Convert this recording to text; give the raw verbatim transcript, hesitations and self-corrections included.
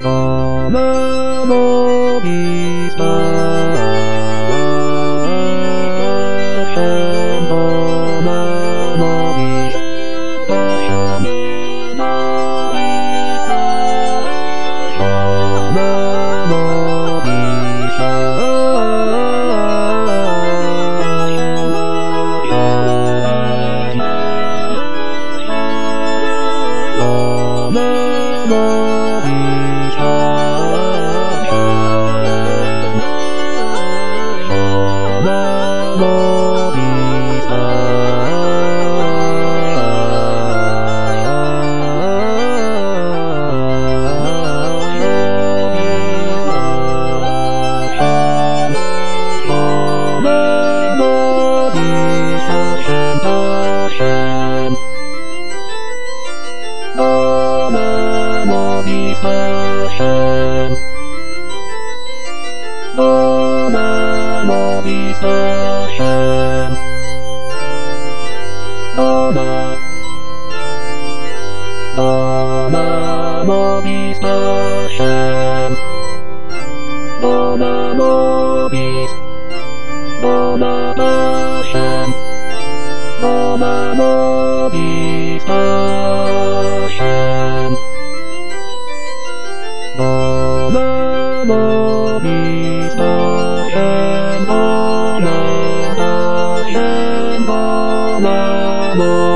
Namo Vishwashem, Om Namo Vishwashem, Namo Vishwashem, Om Namo Vishwashem, Om Namo Vishwashem, Om Namo Vishwashem, Om Namo Vishwashem, Om Namo Vishwashem, Om Namo Vishwashem, Om Namo